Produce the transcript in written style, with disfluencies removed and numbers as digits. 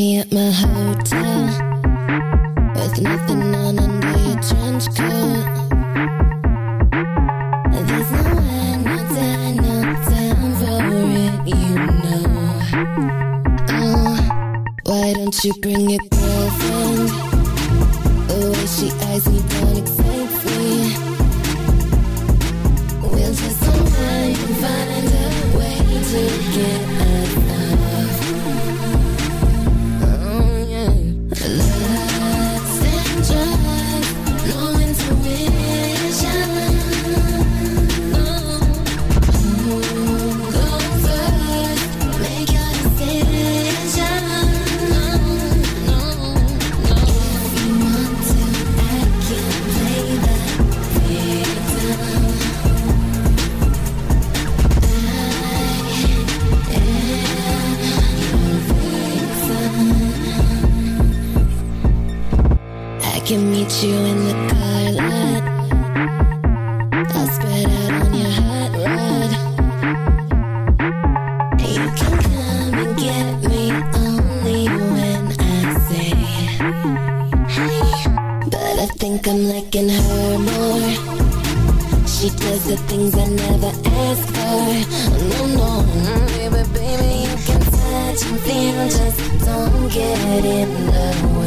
me at my hotel with nothing on under your trench coat. There's no time for it, you know. Oh, why don't you bring your girlfriend? The way she eyes me don't excite me. We'll just unwind and find a way to get enough. Oh yeah. Let's enjoy no intuition. Go first, make your decision. If you want to, I can play the victim. I can meet you in the car lot. I'll spread out on your hot rod. You can come and get me only when I say hey. But I think I'm liking her more. She does the things I never ask for. No, baby, you can touch and feel, just don't get in the way.